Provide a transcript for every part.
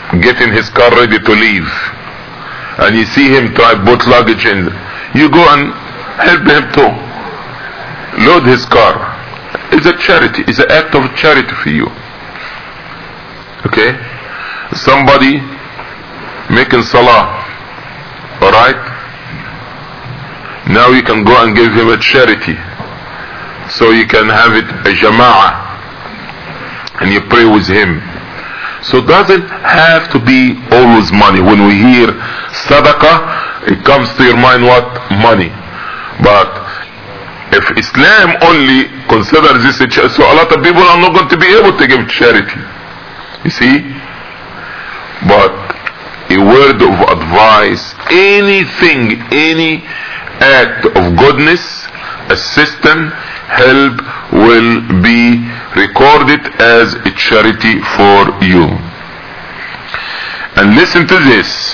getting his car ready to leave, and you see him try put luggage in, you go and help him to load his car. It's a charity, it's an act of charity for you. Okay? Somebody making salah, alright? Now you can go and give him a charity, so you can have it a jama'ah, and you pray with him. So it doesn't have to be always money. When we hear sadaqah, it comes to your mind what? Money. But if Islam only considers this a charity, so a lot of people are not going to be able to give charity. You see? But a word of advice, anything, any act of goodness, assistance, help will be recorded as a charity for you. And listen to this,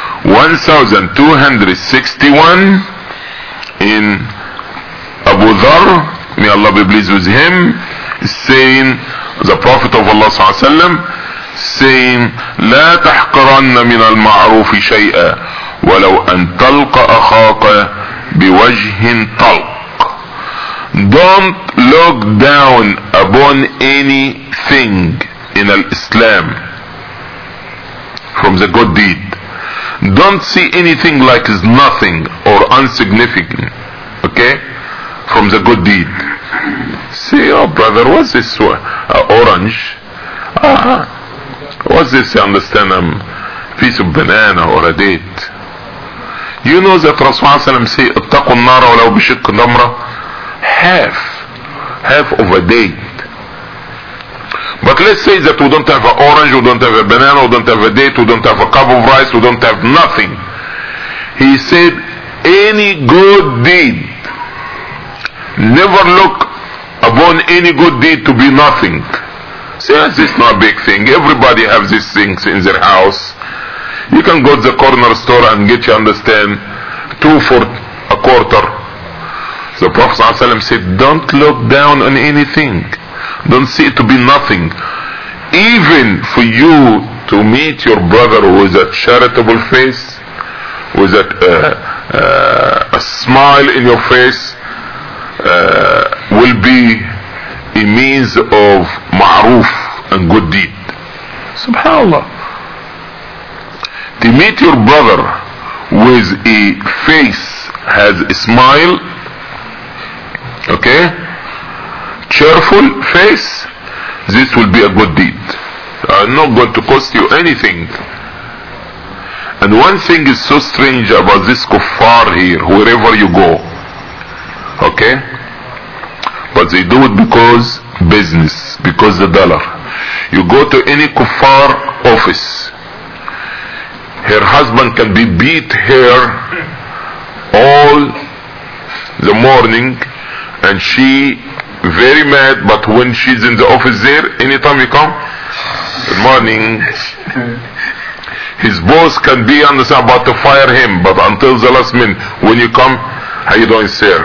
1261 in Abu Dharr, may Allah be pleased with him, is saying, the Prophet of Allah sallallahu alaihi wasallam saying, لا تحقرن من المعروف شيئا ولو أن تلقى أخاك بوجه طلق. Don't look down upon anything in Islam from the good deed. Don't see anything like is nothing or insignificant, okay, from the good deed. Say, oh brother, what's this orange? What's this? You understand, piece of banana or a date. You know that Rasulullah say, اتقوا النار ولو بشق تمرة, half of a date. But let's say that we don't have an orange, we don't have a banana, we don't have a date, we don't have a cup of rice, we don't have nothing. He said, any good deed, never look upon any good deed to be nothing. Say, this is not a big thing. Everybody has these things in their house. You can go to the corner store and get, you understand, 2 for a quarter. The Prophet ﷺ said, don't look down on anything. Don't see it to be nothing. Even for you to meet your brother with a charitable face, with a smile in your face, will be a means of ma'ruf and good deed. Subhanallah. To meet your brother with a face has a smile, okay, cheerful face, this will be a good deed. Not going to cost you anything. And one thing is so strange about this kuffar here, wherever you go, okay, but they do it because business, because the dollar. You go to any kuffar office, her husband can be beat her all the morning, and she very mad, but when she's in the office there, anytime you come, good morning, his boss can be about to fire him, but until the last minute, when you come, how you doing, sir?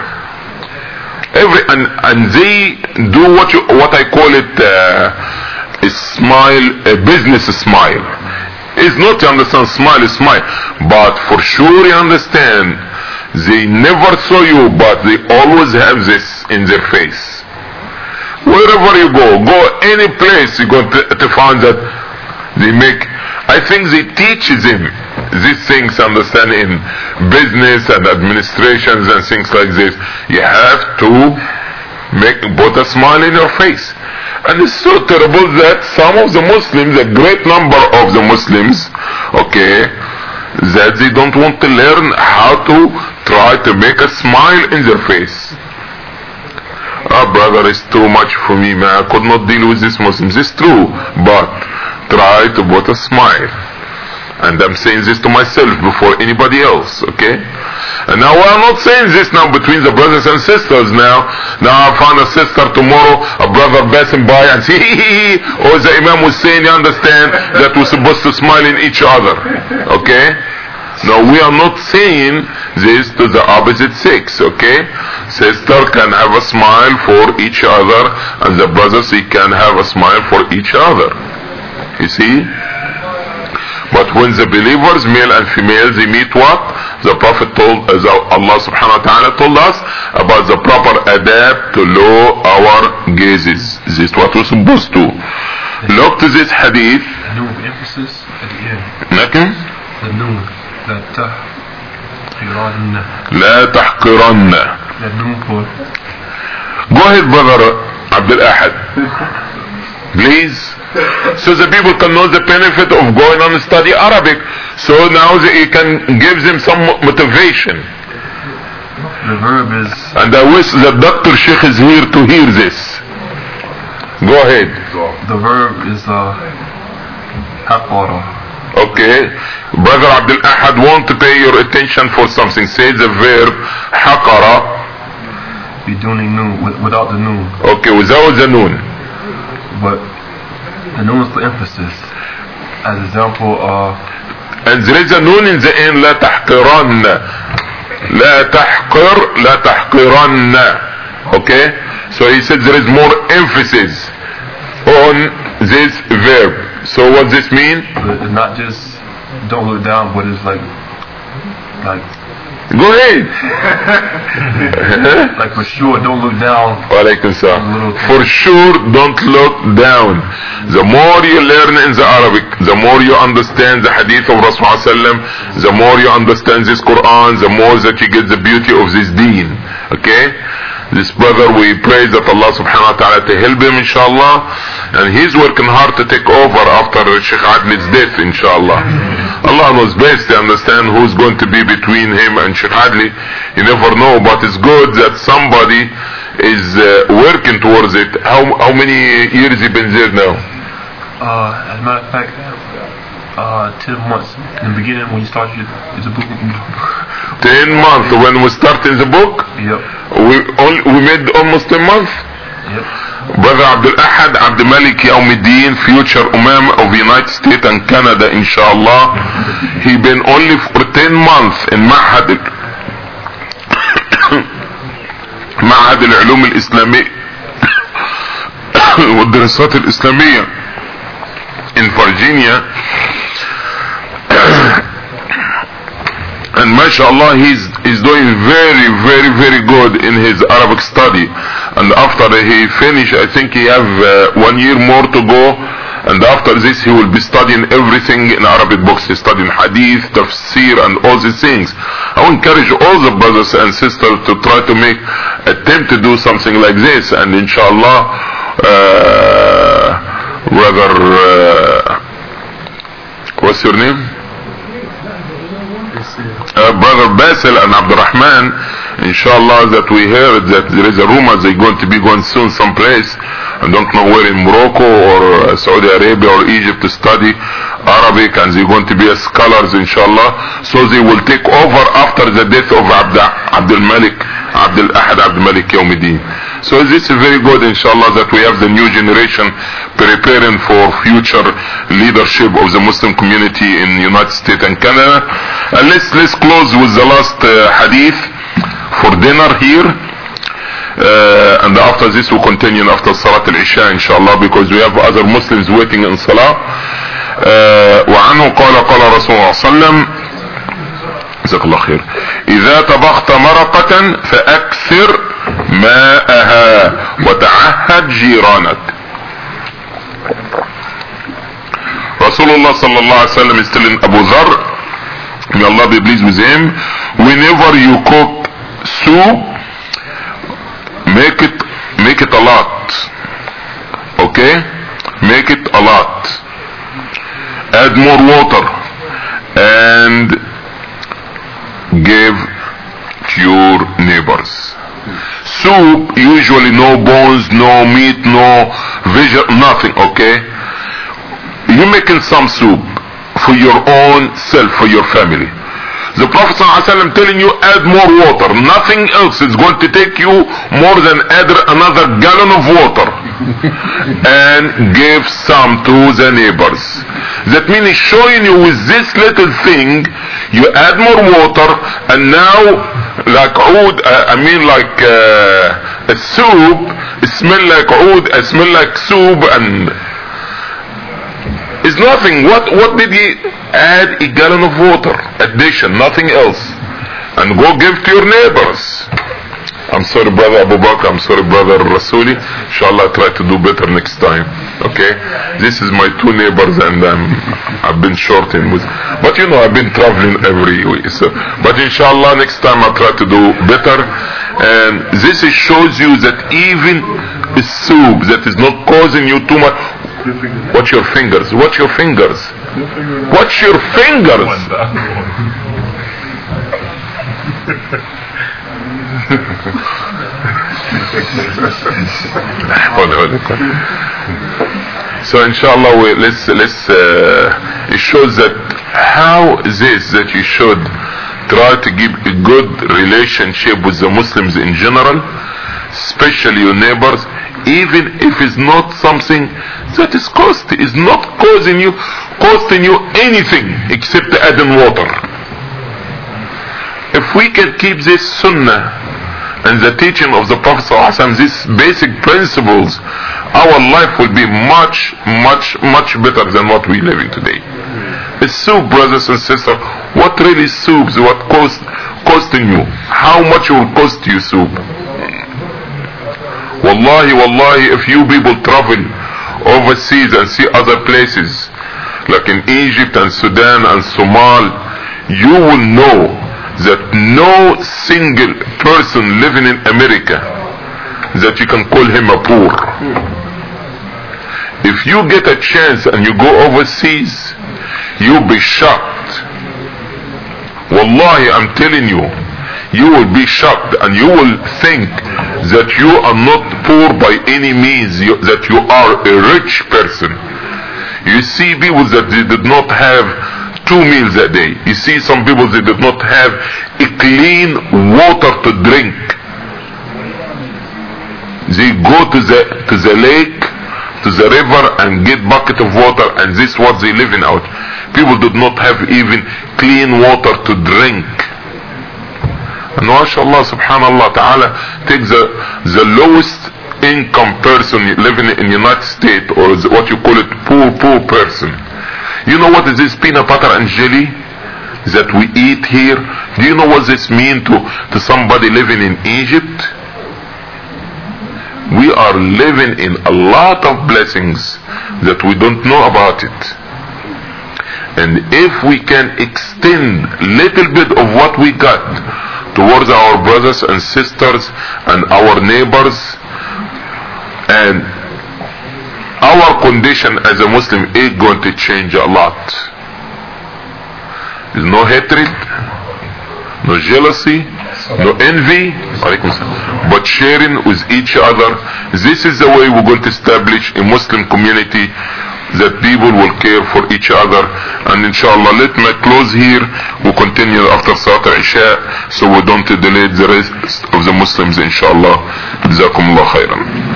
And they do what I call it a smile, a business smile. It's not, you understand, smile is smile, but for sure you understand, they never saw you, but they always have this in their face. Wherever you go any place, you're going to find that they make, I think they teach them these things, understand, in business and administrations and things like this. You have to put a smile in your face. And it's so terrible that some of the Muslims, a great number of the Muslims, okay, that they don't want to learn how to try to make a smile in their face. Oh brother, it's too much for me, man. I could not deal with these Muslims. It's true, but try to put a smile. And I'm saying this to myself before anybody else, okay? And now I'm not saying this now between the brothers and sisters now. Now I found a sister tomorrow, a brother passing by and say, hee. Or the Imam was saying, you understand, that we're supposed to smile in each other, okay? No, we are not saying this to the opposite sex, okay? Sister can have a smile for each other, and the brothers, he can have a smile for each other. You see? when the believers, male and female, they meet what? The Prophet told, Allah subhanahu wa ta'ala told us about the proper adab to lower our gazes. This is what we're supposed to. Look to this hadith. No emphasis at the end. لكن The noon. لا تحقرن. The noon for. Go ahead, brother Abdul Ahad. Please. So the people can know the benefit of going on and study Arabic. So now it can give them some motivation. The verb is. And I wish that Dr. Sheikh is here to hear this. Go ahead. The verb is haqara. Okay. Brother Abdul Ahad want to pay your attention for something. Say the verb haqara. Biduni noon, without the noon. Okay, without the noon. But the noon is for emphasis. As example, and there is a noon in the end. لا تحقرن. لا تحقر. لا تحقرن. Okay. So he said there is more emphasis on this verb. So what does this mean? It's not just don't look down, but it's like go ahead. like for sure don't look down. For sure don't look down. The more you learn in the Arabic, the more you understand the hadith of Rasulullah, the more you understand this Quran, the more that you get the beauty of this deen. Okay? This brother, we pray that Allah subhanahu wa ta'ala to help him, inshallah, and he's working hard to take over after Sheikh Adli's death, inshallah. Allah knows best to understand who's going to be between him and Sheikh Adli. You never know, but it's good that somebody is working towards it. How many years he been there now? As a matter of fact, 10 months. In the beginning, when you start the book. 10 months when we started the book? Yep. We made almost 10 months? Yep. Brother Abdul Ahad Abdul Malik Yawmiddin, future Imam of the United States and Canada, inshallah. He been only for 10 months in معهد العلوم الإسلامية والدراسات الإسلامية in Virginia. And mashallah, he's doing very, very, very good in his Arabic study. And after he finish, I think he have 1 year more to go. And after this, he will be studying everything in Arabic books. He's studying hadith, tafsir, and all these things. I will encourage all the brothers and sisters to try to make attempt to do something like this. And inshallah, brother, what's your name? Brother Basil and Abdul Rahman, inshallah, that we heard that there is a rumor they're going to be going soon someplace, I don't know where, in Morocco or Saudi Arabia or Egypt, to study Arabic, and they're going to be as scholars, inshallah. So they will take over after the death of Abdul Ahad Abdul Malik Yawmiddin. So this is very good, inshallah, that we have the new generation preparing for future leadership of the Muslim community in the United States and Canada. And let's close with the last hadith for dinner here. And after this we'll continue after Salat al-Isha, inshallah, because we have other Muslims waiting in Salah. وعنه قال رسول الله صلى الله عليه وسلم جزاك الله خير إذا طبخت مرقة فأكثر ماءها وتعهد جيرانك. Rasulullah sallallahu alaihi wasallam is telling Abu Dharr, may Allah be pleased with him, whenever you cook soup, make it a lot. Okay? Make it a lot. Add more water and give to your neighbors. Soup, usually no bones, no meat, no vegetable, nothing, okay? You're making some soup for your own self, for your family. The Prophet ﷺ telling you add more water, nothing else is going to take you more than add another gallon of water and give some to the neighbors. That means he's showing you with this little thing, you add more water, and now like oud, a soup, it smell like oud, it smell like soup, and It's nothing. What did he add? A gallon of water addition, nothing else, and go give to your neighbors. I'm sorry, brother Abu Bakr. I'm sorry, brother Rasuli. Inshallah, try to do better next time. Okay? This is my two neighbors, and I've been shorting with. But you know, I've been traveling every week. So, but inshallah, next time I'll try to do better. And this shows you that even a soup that is not causing you too much. Watch your fingers. Watch your fingers. Watch your fingers. So inshallah, let's it shows that how this that you should try to keep a good relationship with the Muslims in general, especially your neighbors, even if it's not something that is not costing you anything except adding water. If we can keep this sunnah and the teaching of the Prophet ﷺ, these basic principles, our life will be much better than what we're living today. The soup, brothers and sisters, what really soups, what costing you? How much will cost you soup? Wallahi, if you people travel overseas and see other places, like in Egypt and Sudan and Somalia, you will know that no single person living in America that you can call him a poor. If you get a chance and you go overseas, you'll be shocked. Wallahi, I'm telling you, you will be shocked and you will think that you are not poor by any means, that you are a rich person. You see people that they did not have 2 meals a day. You see some people they did not have a clean water to drink. They go to the lake, to the river and get bucket of water, and this is what they living out. People did not have even clean water to drink. And mashallah, subhanallah ta'ala, take the lowest income person living in the United States, or what you call it poor person. You know what is this peanut butter and jelly that we eat here? Do you know what this mean to somebody living in Egypt? We are living in a lot of blessings that we don't know about it. And if we can extend little bit of what we got towards our brothers and sisters and our neighbors, and our condition as a Muslim is going to change a lot. There's no hatred, no jealousy, no envy, but sharing with each other. This is the way we're going to establish a Muslim community, that people will care for each other. And inshallah, let me close here. We'll continue after Salat al-Isha, so we don't delay the rest of the Muslims, inshallah. Jazakumullah khairan.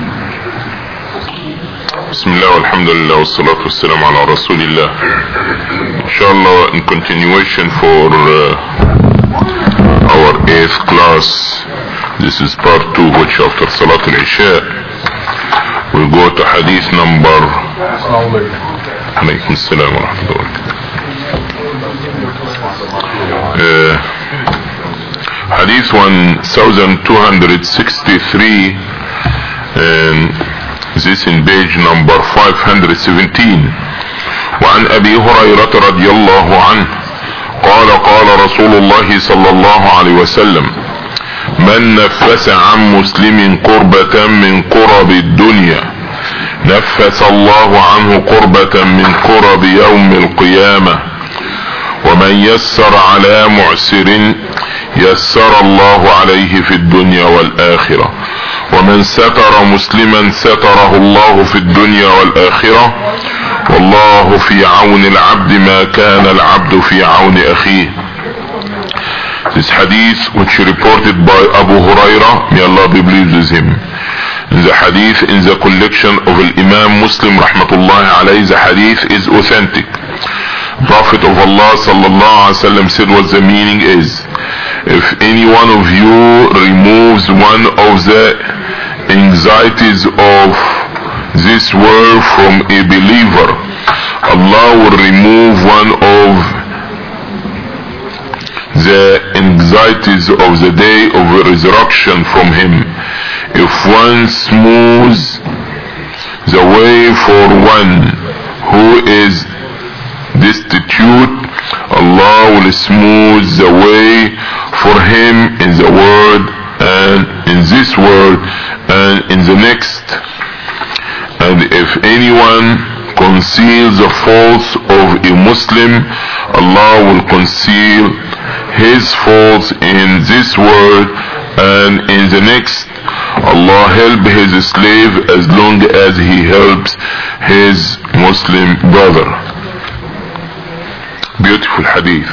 Bismillah, alhamdulillah, wassalatu wassalamu ala rasulillah. Inshallah, in continuation for our 8th class, this is part 2, which after Salat al-Isha, we'll go to hadith number alaykum assalam wa rahmatullah. Hadith 1263, this in page number 517. وعن أبي هريرة رضي الله عنه قال قال رسول الله صلى الله عليه وسلم من نفس عن مسلم كربة من كرب الدنيا نفس الله عنه كربة من كرب يوم القيامة ومن يسر على معسر يسر الله عليه في الدنيا والآخرة ومن ستر مسلما ستره الله في الدنيا والآخرة والله في عون العبد ما كان العبد في عون أخيه. This hadith, which reported by Abu Huraira, may Allah be pleased with him. The hadith in the collection of Imam Muslim rahmatullahi alayhi, the hadith is authentic. Prophet of Allah sallallahu alaihi wasallam said what the meaning is: if any one of you removes one of the anxieties of this world from a believer, Allah will remove one of the anxieties of the day of resurrection from him. If one smooths the way for one who is destitute, Allah will smooth the way for him in the world and in this world and in the next. And if anyone conceals the faults of a Muslim, Allah will conceal his faults in this world and in the next. Allah help his slave as long as he helps his Muslim brother. Beautiful hadith.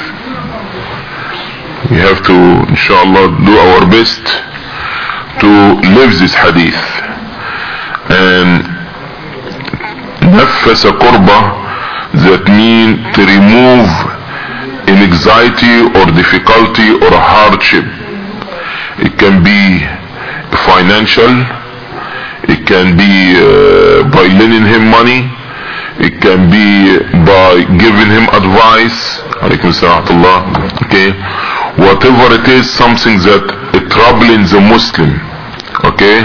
We have to, inshallah, do our best to live this hadith. And nafasa qurba, that means to remove an anxiety or difficulty or hardship. It can be financial, it can be by lending him money, it can be by giving him advice. Alaykum salam. Okay, whatever it is, something that is troubling the Muslim. Okay,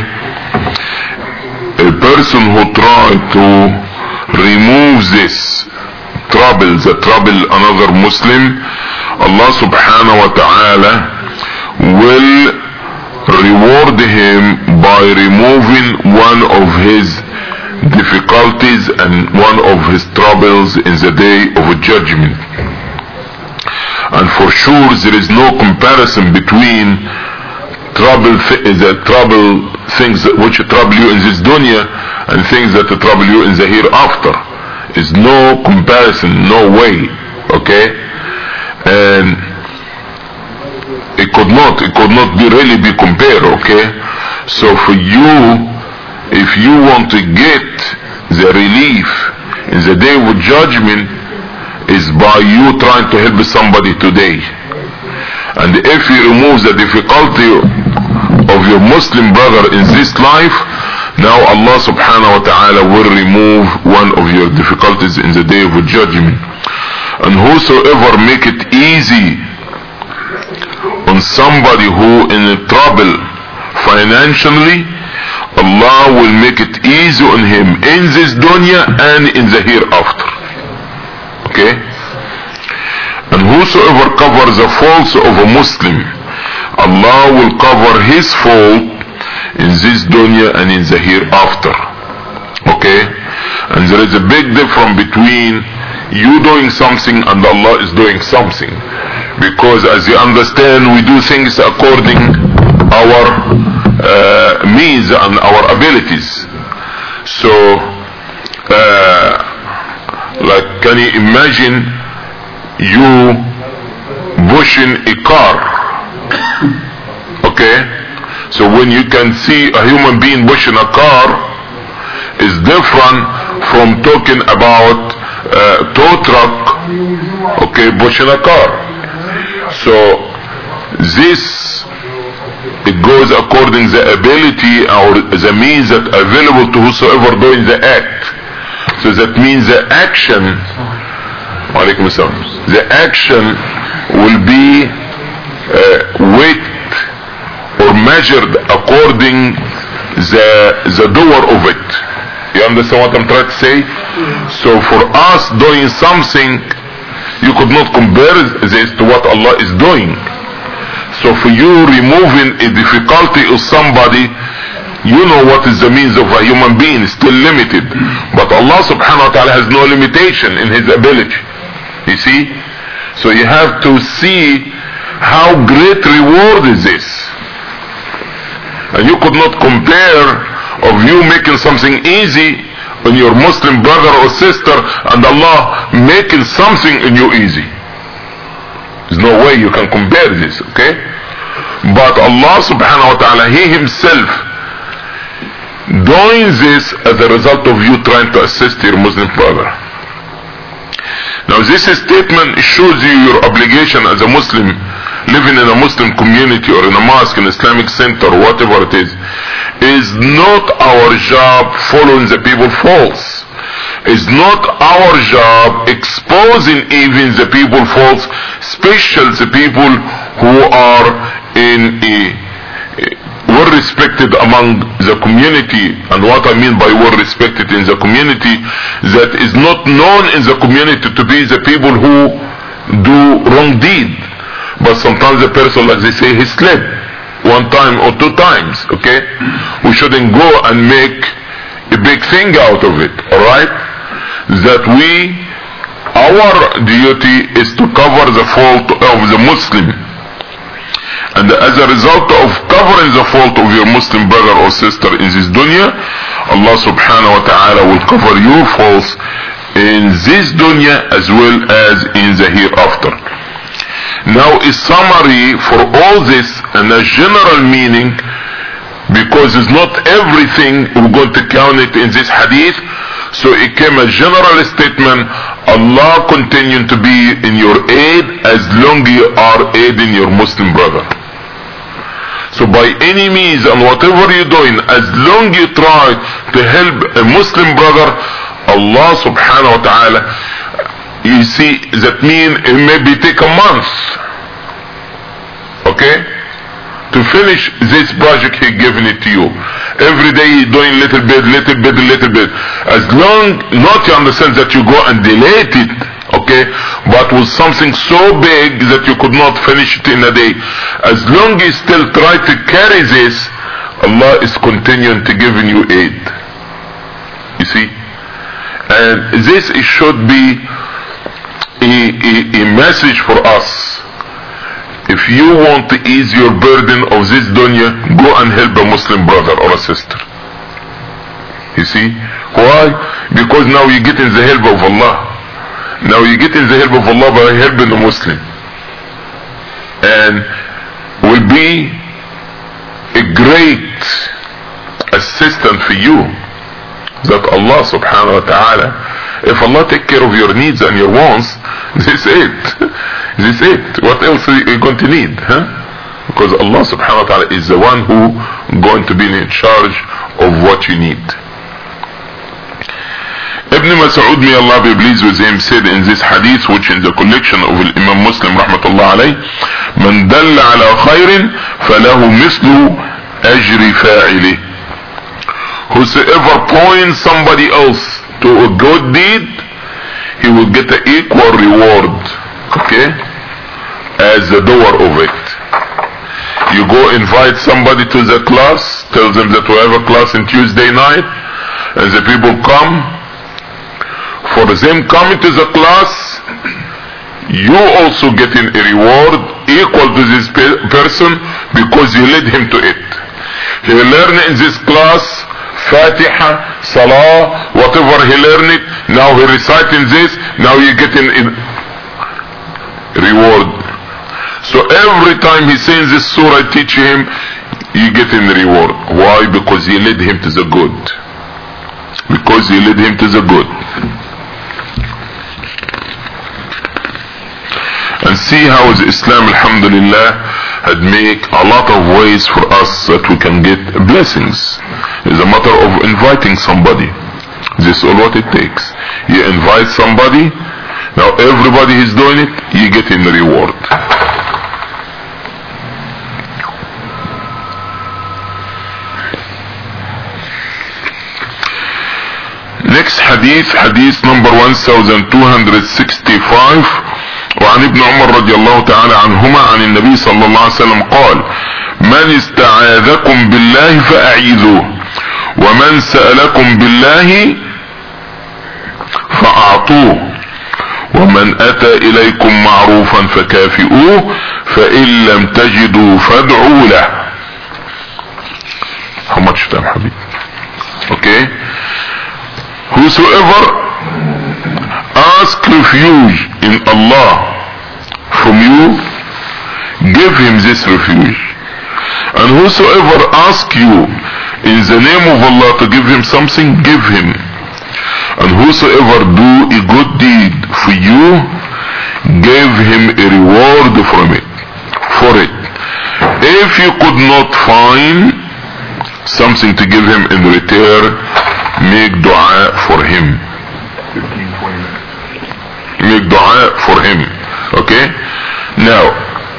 a person who tries to remove this trouble, the trouble another Muslim, Allah subhanahu wa ta'ala will reward him by removing one of his difficulties and one of his troubles in the day of judgment. And for sure there is no comparison between the trouble things which trouble you in this dunya and things that trouble you in the hereafter. Is no comparison, no way. Okay, and it could not really be compared. Okay, so for you, if you want to get the relief in the day of judgment, is by you trying to help somebody today. And if you remove the difficulty of your Muslim brother in this life, now Allah subhanahu wa ta'ala will remove one of your difficulties in the day of judgment. And whosoever make it easy on somebody who in trouble financially, Allah will make it easy on him in this dunya and in the hereafter. Okay? And whosoever covers the faults of a Muslim, Allah will cover his fault in this dunya and in the hereafter. Okay? And there is a big difference between you doing something and Allah is doing something. Because as you understand, we do things according our means and our abilities. So, like, can you imagine you pushing a car? Okay? So when you can see a human being pushing a car, is different from talking about tow truck, okay, pushing a car. So this, it goes according the ability or the means that available to whosoever doing the act. So that means the action, the action will be weight or measured according the doer of it. You understand what I'm trying to say? So for us doing something, you could not compare this to what Allah is doing. So for you removing a difficulty of somebody, you know what is the means of a human being, still limited. But Allah subhanahu wa ta'ala has no limitation in his ability. You see? So you have to see how great reward is this. And you could not compare of you making something easy on your Muslim brother or sister and Allah making something in you easy. There's no way you can compare this, okay? But Allah subhanahu wa ta'ala, He Himself doing this as a result of you trying to assist your Muslim brother. Now this statement shows you your obligation as a Muslim living in a Muslim community or in a mosque, an Islamic center, or whatever it is not our job following the people's faults. Is not our job exposing even the people false, especially the people who are in a well respected among the community. And what I mean by well respected in the community, that is not known in the community to be the people who do wrong deed, but sometimes the person, like they say, he slept one time or two times. Okay, we shouldn't go and make a big thing out of it. All right, that our duty is to cover the fault of the Muslim, and as a result of covering the fault of your Muslim brother or sister in this dunya, Allah subhanahu wa ta'ala will cover your faults in this dunya as well as in the hereafter. Now a summary for all this and a general meaning, because it's not everything we're going to count it in this hadith, so it came a general statement: Allah continue to be in your aid as long you are aiding your Muslim brother. So by any means and whatever you're doing, as long you try to help a Muslim brother, Allah subhanahu wa ta'ala, you see, that mean it maybe take a month, okay, to finish this project he given it to you. Every day you're doing little bit. As long, not you understand that you go and delete it, okay, but with something so big that you could not finish it in a day. As long as you still try to carry this, Allah is continuing to giving you aid. You see? And this should be a message for us. If you want to ease your burden of this dunya, go and help a Muslim brother or a sister. You see? Why? Because now you get in the help of Allah. Now you get in the help of Allah by helping a Muslim. And will be a great assistant for you. That Allah subhanahu wa ta'ala, if Allah take care of your needs and your wants, this it. This it. What else are you going to need? Huh? Because Allah subhanahu wa ta'ala is the one who going to be in charge of what you need. Ibn Mas'ud, may Allah be pleased with him, said in this hadith, which in the collection of Imam Muslim rahmatullah alayh, من دل على خير فله مثل أجر فاعله. Whosoever points somebody else to a good deed, he will get an equal reward, okay, as the doer of it. You go invite somebody to the class, tell them that we have a class on Tuesday night, and the people come. For them coming to the class, you also getting a reward equal to this person because you led him to it. He learned in this class Fatiha, Salah, whatever he learned it, now he reciting this, now you getting a reward. So every time he says this surah, I teach him, you getting the reward. Why? Because you led him to the good. Because you led him to the good. And see how Islam, alhamdulillah, had made a lot of ways for us that we can get blessings. It's a matter of inviting somebody. This is all what it takes. You invite somebody, now everybody is doing it, you get in the reward. Next hadith, hadith number 1265. وعن ابن عمر رضي الله تعالى عنهما عن النبي صلى الله عليه وسلم قال: من استعاذكم بالله فأعيذوه ومن سألكم بالله فأعطوه ومن أتى إليكم معروفا فكافئوه فإن لم تجدوا فادعوا له. How much time, Habib? Okay. Whosoever ask refuge in Allah from you, give him this refuge. And whosoever ask you in the name of Allah to give him something, give him. And whosoever do a good deed for you, give him a reward for it. If you could not find something to give him in return, make dua for him. 15-20 minutes. Make dua for him. Okay? Now,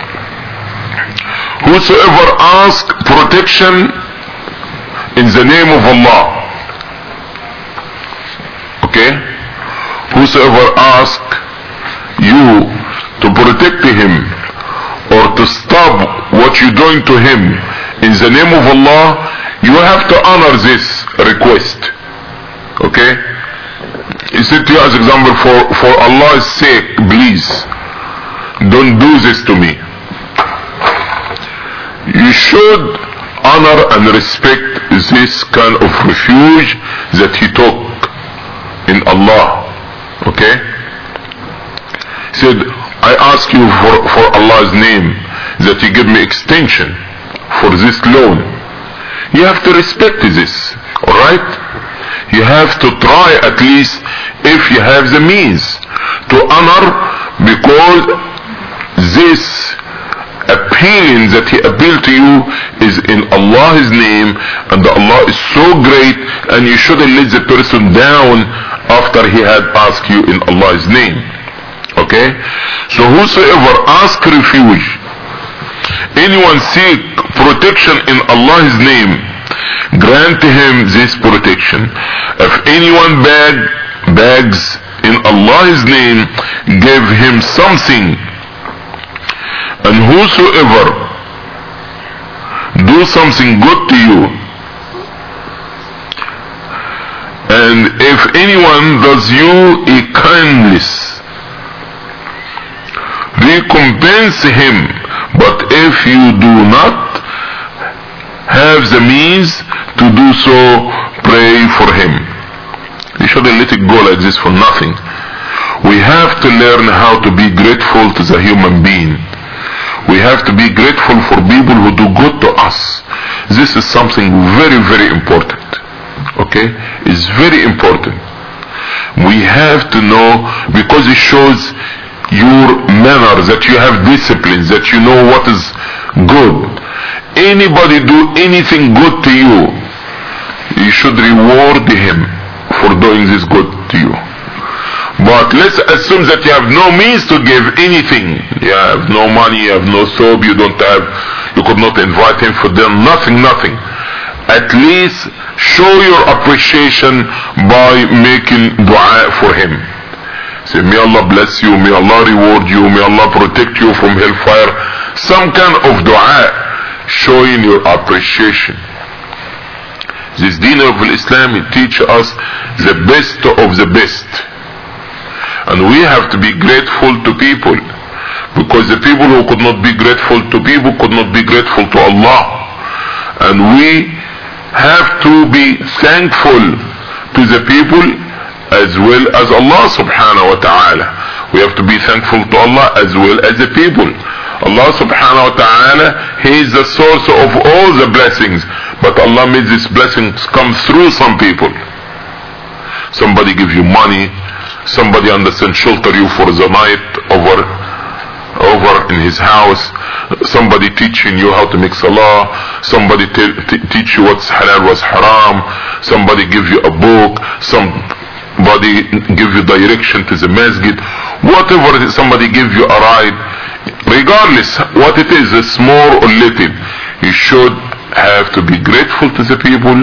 whosoever asks protection in the name of Allah, okay? Whosoever asks you to protect him or to stop what you're doing to him in the name of Allah, you have to honor this request. Okay? He said to you as example, for Allah's sake, please, don't do this to me. You should honor and respect this kind of refuge that he took in Allah. Okay? He said, I ask you for Allah's name that you give me extension for this loan. You have to respect this, alright? You have to try at least, if you have the means, to honor, because this appealing that he appealed to you is in Allah's name, and Allah is so great, and you shouldn't let the person down after he had asked you in Allah's name. Okay? So whosoever asks refuge, anyone seek protection in Allah's name, grant him this protection. If anyone begs in Allah's name, give him something. And whosoever do something good to you, and if anyone does you a kindness, recompense him. But if you do not have the means to do so, pray for him. You shouldn't let it go like this for nothing. We have to learn how to be grateful to the human being. We have to be grateful for people who do good to us. This is something very, very important. Okay? It's very important. We have to know, because it shows your manner, that you have discipline, that you know what is good. Anybody do anything good to you, you should reward him for doing this good to you. But let's assume that you have no means to give anything. You have no money, you have no soap, you could not invite him for dinner, nothing. At least show your appreciation by making dua for him. Say, may Allah bless you, may Allah reward you, may Allah protect you from hellfire. Some kind of dua showing your appreciation. This deen of Islam, it teaches us the best of the best. And we have to be grateful to people, because the people who could not be grateful to people could not be grateful to Allah. And we have to be thankful to the people as well as Allah subhanahu wa ta'ala. We have to be thankful to Allah as well as the people. Allah subhanahu wa ta'ala, He is the source of all the blessings, but Allah made these blessings come through some people. Somebody give you money, somebody understand shelter you for the night over in his house, somebody teaching you how to make salah, somebody teach you what's halal, what's haram, somebody give you a book, somebody give you direction to the masjid, whatever it is, somebody give you a ride, regardless what it is, small or little, you should have to be grateful to the people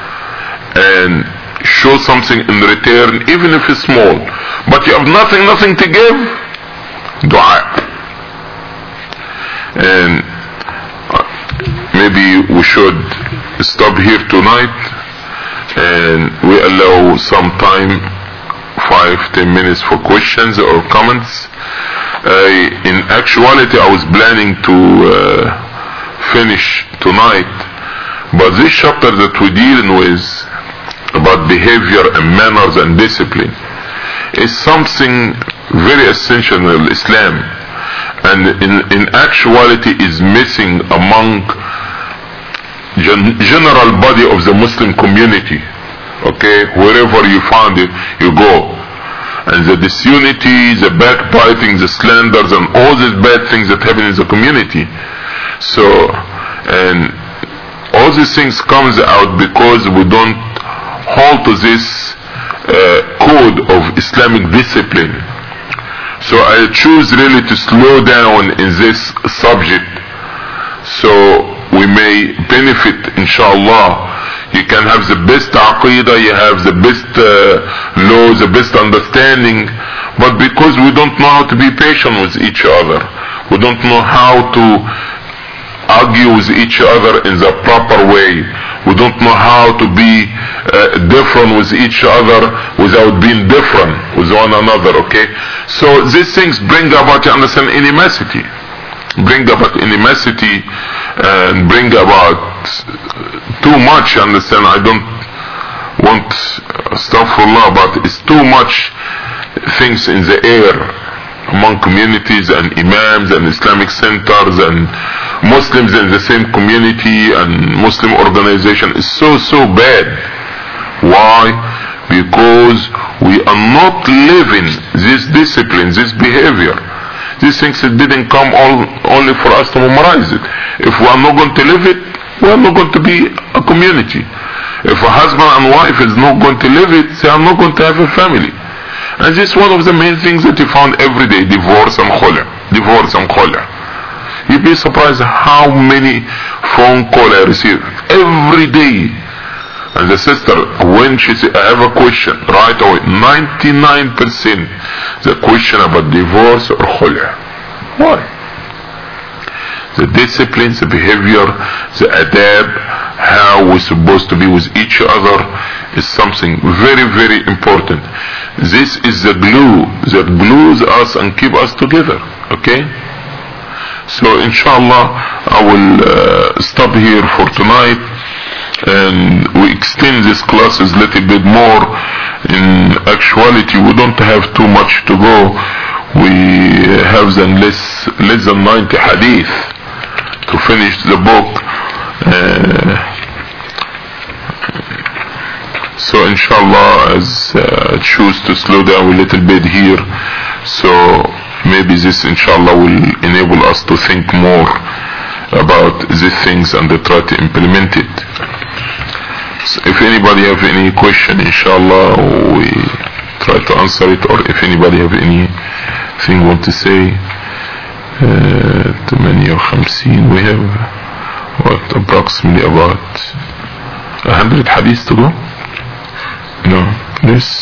and show something in return, even if it's small. But you have nothing to give, dua. And maybe we should stop here tonight, and we allow some time, 5-10 minutes for questions or comments. In actuality, I was planning to finish tonight, but this chapter that we're dealing with about behavior and manners and discipline is something very essential in Islam, and in actuality is missing among general body of the Muslim community. Okay, wherever you find it, you go. And the disunity, the backbiting, the slanders, and all these bad things that happen in the community. So, and all these things comes out because we don't hold to this code of Islamic discipline. So I choose really to slow down in this subject so we may benefit, inshallah. You can have the best aqidah, you have the best law, the best understanding, but because we don't know how to be patient with each other, we don't know how to argue with each other in the proper way, we don't know how to be different with each other without being different with one another, okay? So these things bring about, you understand, animosity. Bring about animosity and bring about too much, you understand? I don't want astaghfirullah, but it's too much things in the air among communities and imams and Islamic centers and Muslims in the same community and Muslim organization is so bad. Why? Because we are not living this discipline, this behavior. These things didn't come only for us to memorize it. If we are not going to live it, we are not going to be a community. If a husband and wife is not going to live it, they are not going to have a family. And this is one of the main things that you found every day, divorce and khula. Divorce and khula. You'd be surprised how many phone calls I receive every day. And the sister, when she says, I have a question, right away, 99% the question about divorce or khula. Why? The discipline, the behavior, the adab, how we're supposed to be with each other is something very important. This is the glue that glues us and keep us together, okay? So inshallah I will stop here for tonight, and we extend this classes a little bit more. In actuality we don't have too much to go. We have less than 90 hadith to finish the book. So inshallah, as I choose to slow down a little bit here, so maybe this inshallah will enable us to think more about these things and to try to implement it. So if anybody have any question, inshallah we try to answer it, or if anybody have anything want to say. 58, we have what, approximately about 100 hadiths to go? No, this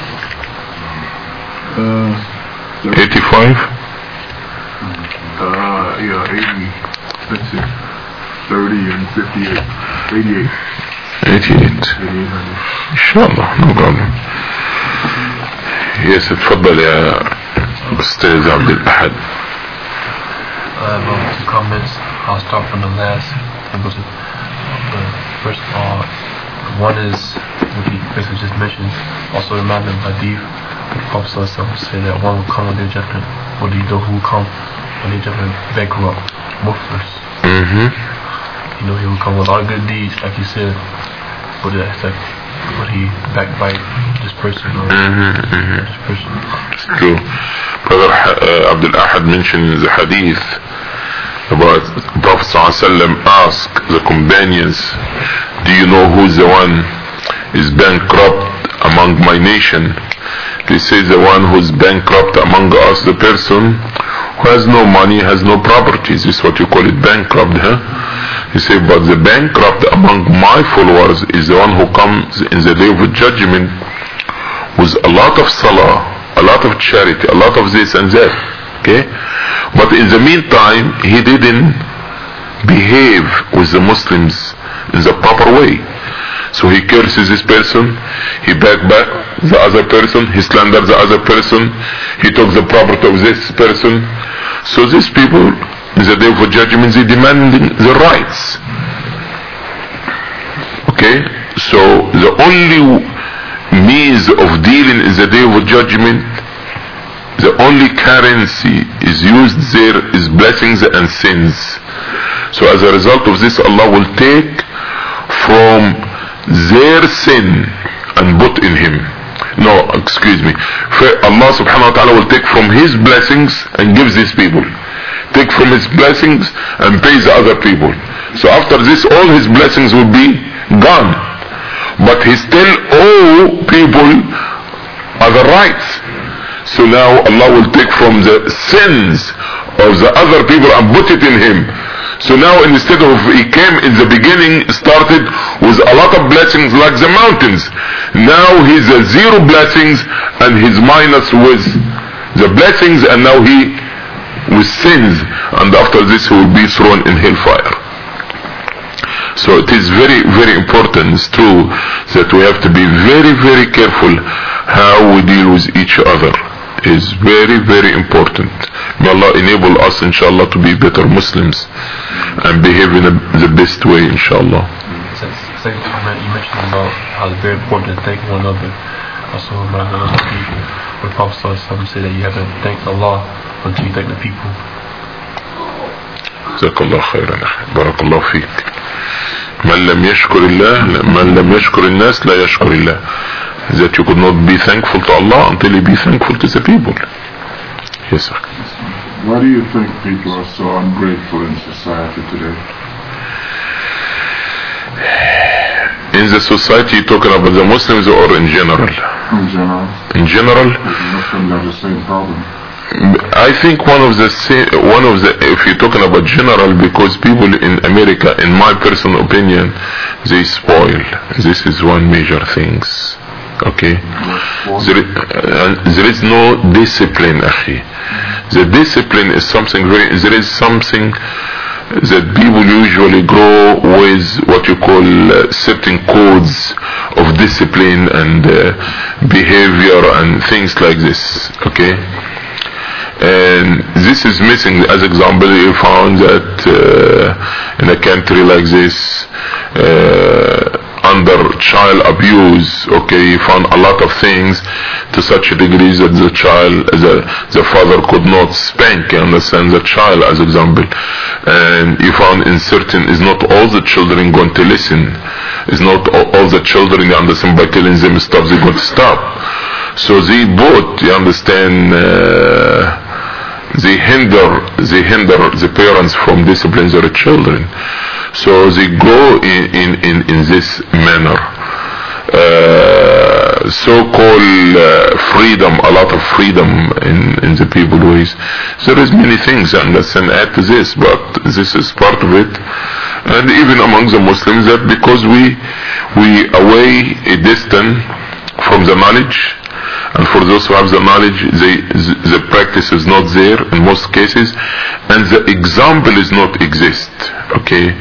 85? Yeah, 80, that's it. 30 and 58, 88. 88. Inshallah, no problem. Yes, اتفضل يا أستاذ عبد الأحد. I have 2 comments. I'll start from the last. First of all, one is what he basically just mentioned. Also remind them hadith. Also say that one will come on their judgment, or those who come on their judgment bankrupt, worthless. You know, he will come with a lot of good deeds, like you said, but that's like what he backbite this person or this person. It's true. Brother Abdul Ahad mentioned the hadith about Prophet ﷺ asked the companions, do you know who's the one is bankrupt among my nation? They say the one who's bankrupt among us, the person who has no money, has no properties. This is what you call it, bankrupt, huh? He say, but the bankrupt among my followers is the one who comes in the day of judgment with a lot of salah, a lot of charity, a lot of this and that. Okay? But in the meantime, he didn't behave with the Muslims in the proper way. So he curses this person, he back the other person, he slanders the other person, he took the property of this person. So these people, in the day of judgment, they demanding the rights. Okay? So the only means of dealing in the day of judgment, the only currency is used there is blessings and sins. So as a result of this, Allah will take from their sin and put in him. No, excuse me. Allah subhanahu wa ta'ala will take from his blessings and gives these people. Take from his blessings and pays the other people. So after this, all his blessings will be gone. but he still owe people other rights. So now Allah will take from the sins of the other people and put it in him. So now instead of he came in the beginning, started with a lot of blessings like the mountains. Now he's a zero blessings and he's minus with the blessings, and now he with sins, and after this he will be thrown in hellfire. So it is very, very important, it's true, that we have to be very, very careful how we deal with each other. Is very, very important. May Allah enable us, inshallah, to be better Muslims and behave in the best way, inshallah. Second comment, you mentioned about how it's very important to thank one another. Also remind other people. The Prophet said that you have to thank Allah until you thank the people. Jazakallah khairan. Barakallah feek. Man lam yashkur Allah, man lam yashkur al-nas la yashkur Allah. That you could not be thankful to Allah until you be thankful to the people. Yes, sir. Why do you think people are so ungrateful in society today? In the society, you're talking about the Muslims or in general? In general. In general? Muslims have the same problem. I think one of the if you're talking about general, because people in America, in my personal opinion, they spoil. This is one major things. Okay, there is no discipline, akhi. The discipline is something there is something that people usually grow with, what you call certain codes of discipline and behavior and things like this. Okay, and this is missing. As example, you found that in a country like this, under child abuse, okay, you found a lot of things to such a degree that the child, the father could not spank, you understand, the child, as example. And you found in certain, is not all the children going to listen. Is not all the children, you understand, by telling them stop, they're going to stop. So they both, you understand, they hinder the parents from disciplining their children. So they go in this manner. So-called freedom, a lot of freedom in the people ways. There is many things, and add to this, but this is part of it. And even among the Muslims, that because we away a distance from the knowledge, and for those who have the knowledge, the practice is not there in most cases, and the example is not exist. Okay,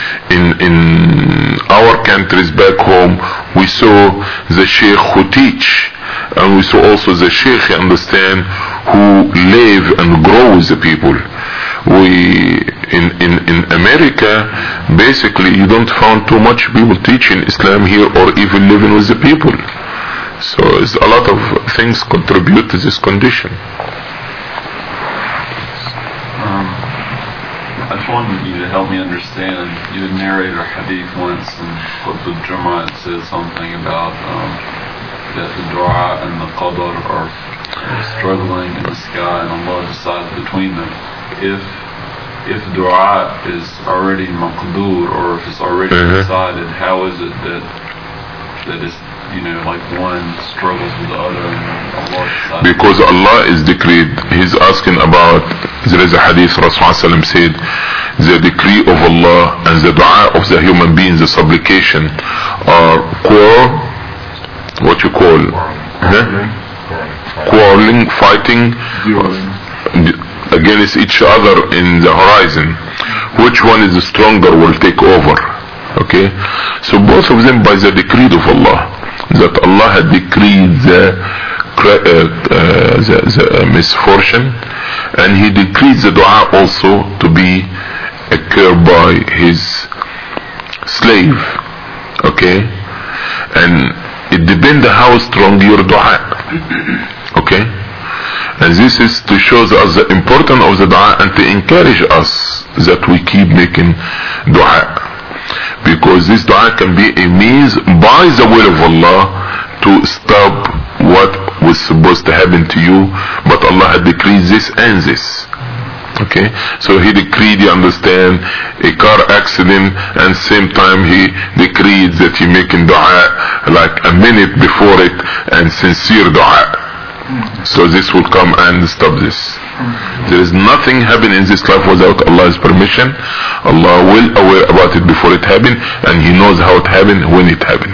in our countries back home, we saw the sheikh who teach, and we saw also the sheikh, you understand, who live and grow with the people. We in America, basically, you don't find too much people teaching Islam here or even living with the people. So it's a lot of things contribute to this condition. I just wanted you to help me understand. You had narrated a hadith once, and Qutb al-Jum'ah said something about that the dua and the qadar are struggling in the sky, and Allah decides between them. If dua is already maqdur, or if it's already decided, how is it that it's, you know, like one struggles with the other and Allah? Because Allah is decreed. He's asking about, there is a hadith Rasulullah said, the decree of Allah and the dua of the human beings, the supplication, are quarreling, fighting against each other in the horizon. Which one is stronger will take over. Okay, so both of them by the decree of Allah, that Allah had decreed the misfortune, and He decreed the dua also to be occurred by His slave. Okay, and it depends how strong your dua. Okay, and this is to show us the importance of the dua and to encourage us that we keep making dua. Because this dua can be a means by the will of Allah to stop what was supposed to happen to you, but Allah had decreed this and this. Okay, so he decreed, you understand, a car accident, and same time he decreed that you making dua like a minute before it, and sincere dua. So this will come and stop this. There is nothing happen in this life without Allah's permission. Allah will aware about it before it happened, and He knows how it happened, when it happened.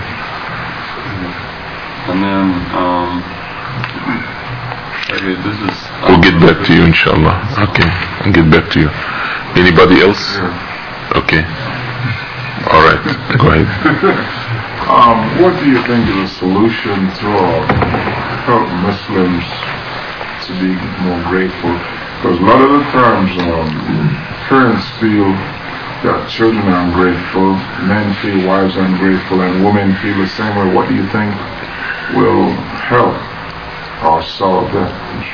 And then, okay, this is... We'll get back to you, inshallah. Okay, I'll get back to you. Anybody else? Okay. All right, go ahead. What do you think is a solution to help Muslims to be more grateful? Because a lot of the times parents feel that children are ungrateful, men feel wives are ungrateful, and women feel the same way. What do you think will help or solve that?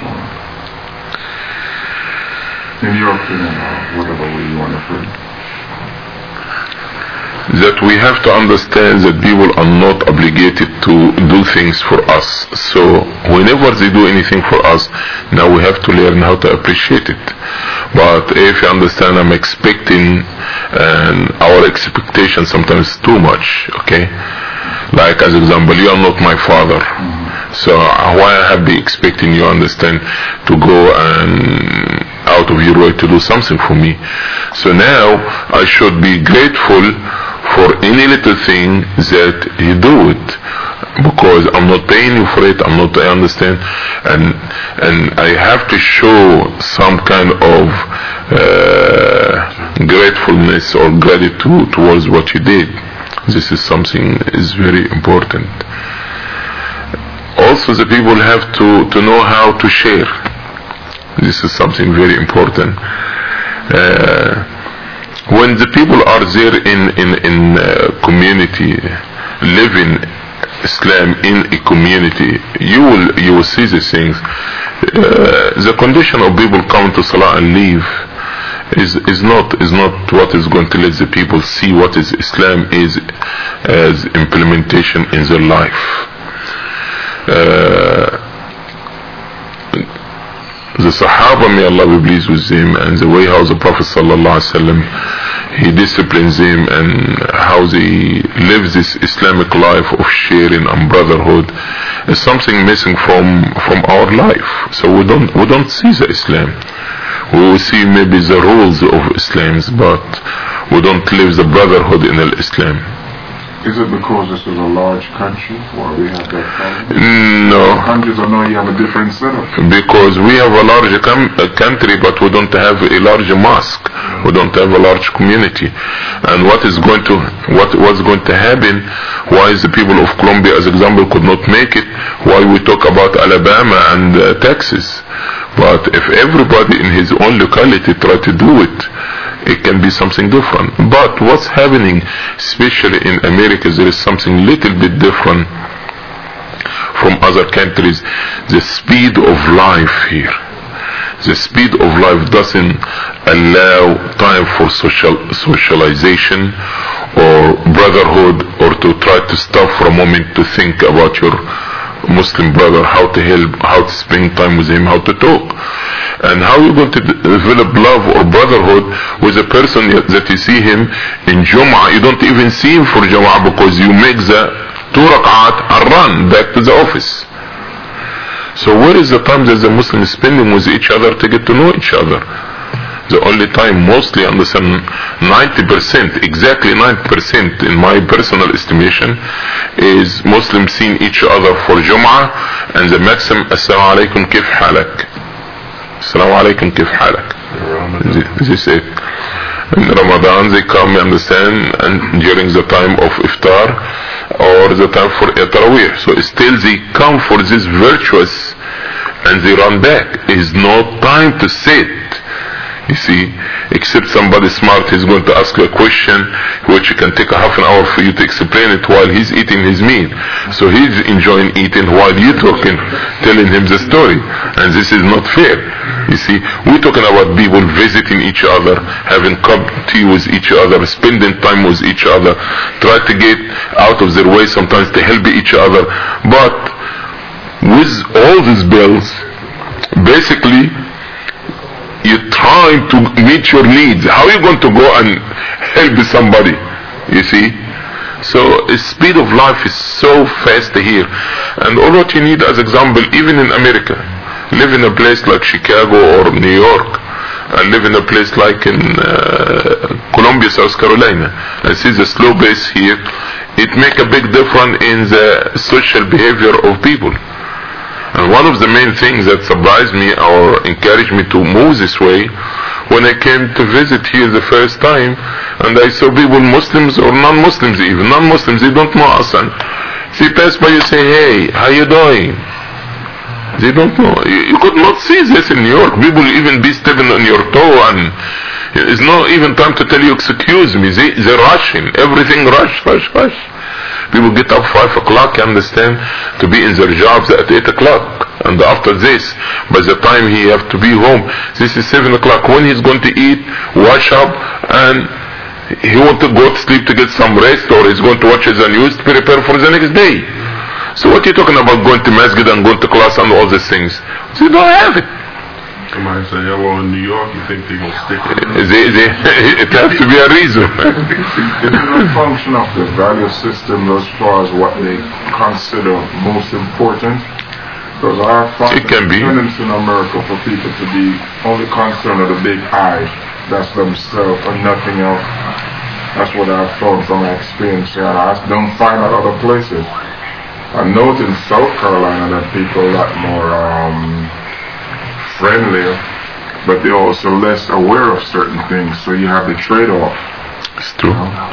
In your opinion, or whatever way you want to put it. That we have to understand that people are not obligated to do things for us. So whenever they do anything for us, now we have to learn how to appreciate it. But if you understand, I'm expecting, and our expectation sometimes too much, okay? Like as example, you are not my father. So why I have be expecting you, understand, to go and out of your way to do something for me? So now I should be grateful for any little thing that you do it, because I'm not paying you for it. I'm not, I understand, and I have to show some kind of gratefulness or gratitude towards what you did. This is something is very important. Also, the people have to know how to share. This is something very important. When the people are there in community, living Islam in a community, you will see these things. The condition of people come to Salah and leave is not what is going to let the people see what is Islam is as implementation in their life. The Sahaba, may Allah be pleased with them, and the way how the Prophet sallallahu alaihi wasallam, he disciplines them, and how they live this Islamic life of sharing and brotherhood is something missing from our life. So we don't see the Islam. We will see maybe the rules of Islam, but we don't live the brotherhood in Islam. Is it because this is a large country where we have that problem? No. Countries, I know you have a different setup. Because we have a large country, but we don't have a large mosque. We don't have a large community. And what's going to happen? Why is the people of Colombia, as example, could not make it? Why we talk about Alabama and Texas? But if everybody in his own locality try to do it, it can be something different. But what's happening, especially in America, there is something little bit different from other countries. The speed of life here. The speed of life doesn't allow time for socialization or brotherhood, or to try to stop for a moment to think about your Muslim brother, how to help, how to spend time with him, how to talk. And how you going to develop love or brotherhood with a person that you see him in Jum'ah, you don't even see him for Jum'ah because you make the 2 rak'at and run back to the office. So where is the time that the Muslims spending with each other to get to know each other? The only time, mostly understand, 90%, exactly 90% in my personal estimation, is Muslims seeing each other for Jum'ah, and the maximum, Assalamu alaikum, kif halak. Assalamu alaikum, kif halak. This is it. In Ramadan they come, you understand, and during the time of iftar or the time for Taraweeh. So still they come for this virtuous and they run back. There is no time to sit. You see, except somebody smart is going to ask you a question which can take a half an hour for you to explain it while he's eating his meal. So he's enjoying eating while you're talking, telling him the story. And this is not fair. You see, we're talking about people visiting each other, having cup of tea with each other, spending time with each other, try to get out of their way sometimes to help each other. But with all these bills, basically, you're trying to meet your needs. How are you going to go and help somebody? You see? So the speed of life is so fast here. And all what you need as example, even in America, live in a place like Chicago or New York, and live in a place like in Columbia, South Carolina, and see the slow pace here, it make a big difference in the social behavior of people. And one of the main things that surprised me or encouraged me to move this way, when I came to visit here the first time, and I saw people, Muslims or non-Muslims even, non-Muslims, they don't know us, and they pass by, you say, hey, how you doing? They don't know. You could not see this in New York. People even be stepping on your toe, and it's not even time to tell you, excuse me. They're rushing. Everything rush. People get up 5 o'clock, you understand, to be in their jobs at 8 o'clock. And after this, by the time he have to be home, this is 7 o'clock. When he's going to eat, wash up, and he want to go to sleep to get some rest, or he's going to watch the news to prepare for the next day. So what are you talking about going to masjid and going to class and all these things? So you don't have it. Somebody say hello in New York, you think they're going to stick with it? It has to be a reason. It is a function of the value system as far as what they consider most important. Because I find it can be tendency in America for people to be only concerned with the big I. That's themselves and nothing else. That's what I've found from my experience here. I don't find that other places. I note in South Carolina that people are a lot more friendlier, but they're also less aware of certain things, so you have the trade-off. It's true.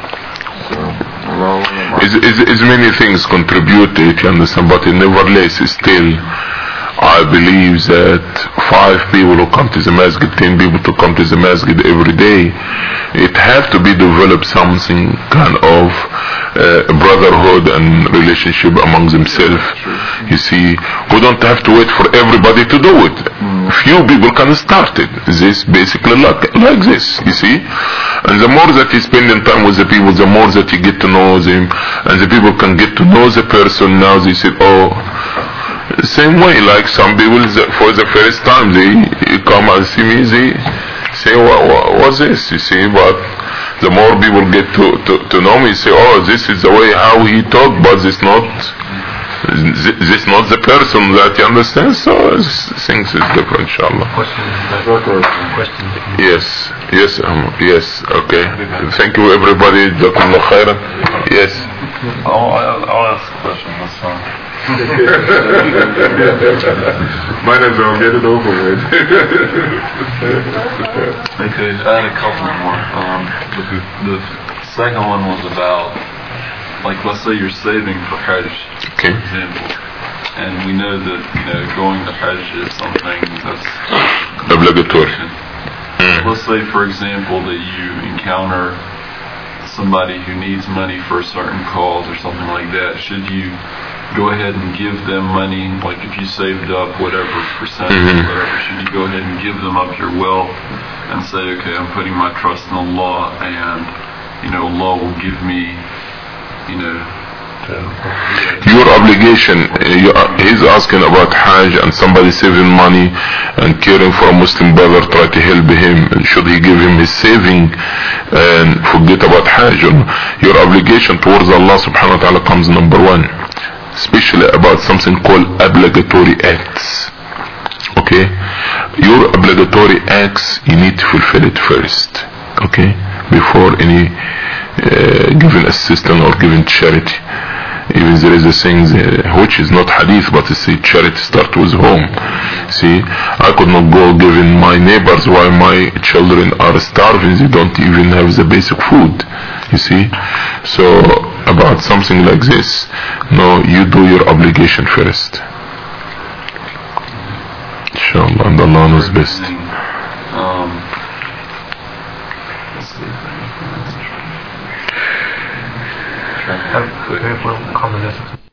So, many things contribute to it, you understand, but nevertheless, still, I believe that 5 people who come to the masjid, 10 people to come to the masjid every day, it have to be developed something kind of brotherhood and relationship among themselves. You see, we don't have to wait for everybody to do it. Few people can start it. This basically like this, you see. And the more that you spend time with the people, the more that you get to know them, and the people can get to know the person. Now they say, oh, same way, like some people for the first time they come and see me, they say, what's this, you see, but the more people get to know me, say, oh, this is the way how he talk, but this not the person that you understand, so things is different, inshallah. Question. Yes, okay. Thank you everybody, Jazakumullah khairan. Yes. I'll ask a question, that's fine. might as well get it over with. Okay, I had a couple more. The second one was about, like, let's say you're saving for Hajj, for example, and we know that going to Hajj is something that's obligatory. Let's say, for example, that you encounter somebody who needs money for a certain cause or something like that. Should you go ahead and give them money, like if you saved up whatever percentage, whatever, should you go ahead and give them up your wealth and say, okay, I'm putting my trust in Allah, and Allah will give me, your obligation. He's asking about Hajj and somebody saving money and caring for a Muslim brother, try to help him. Should he give him his saving and forget about Hajj? Your obligation towards Allah subhanahu wa ta'ala comes number 1, especially about something called obligatory acts. Okay, your obligatory acts, you need to fulfill it first, okay, before any giving assistance or giving charity. Even there is a thing which is not hadith, but it's a charity start with home. See, I could not go giving my neighbors while my children are starving, they don't even have the basic food, you see. So about something like this, no, you do your obligation first, inshallah, and Allah knows best. Comment.